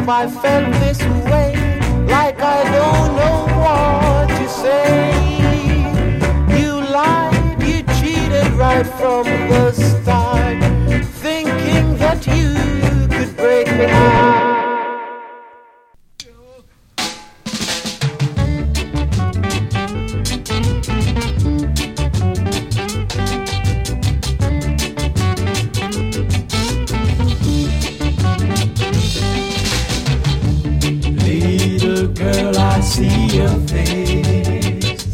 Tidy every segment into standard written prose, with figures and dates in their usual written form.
have I felt this way, like I don't know what to say. You lied, you cheated right from the start, thinking that you could break my heart. Girl, I see your face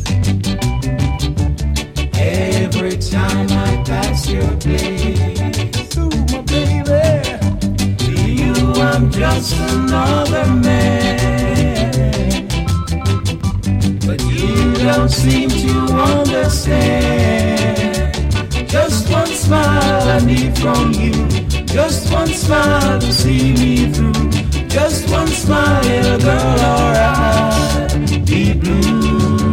every time I pass your place. Ooh, my baby, to you I'm just another man, but you don't seem to understand. Just one smile I need from you, just one smile to see me through. Just one smile, girl, or I'd be blue.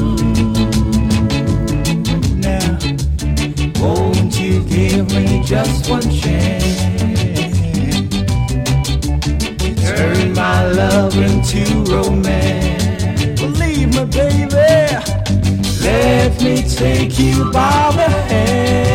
Now, won't you give me just one chance? Turn my love into romance. Believe me, baby, let me take you by the hand.